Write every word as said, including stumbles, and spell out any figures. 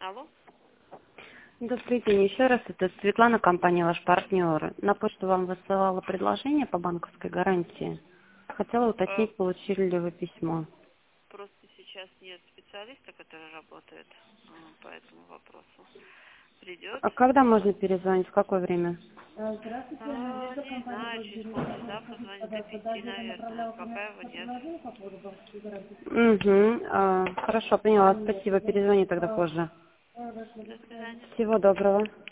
Алло? Добрый день. Еще раз, это Светлана, компания «Ваш партнер». На почту вам высылала предложение по банковской гарантии. Хотела Э, уточнить, получили ли вы письмо. просто сейчас нет специалиста, который работает э, по этому вопросу. Придет? А когда можно перезвонить? В какое время? Э, не знаю, через полчаса позвонит до пяти, наверное. Пока его нет. Угу. А, хорошо, поняла. Спасибо. Перезвоню тогда позже. До свидания. Всего доброго.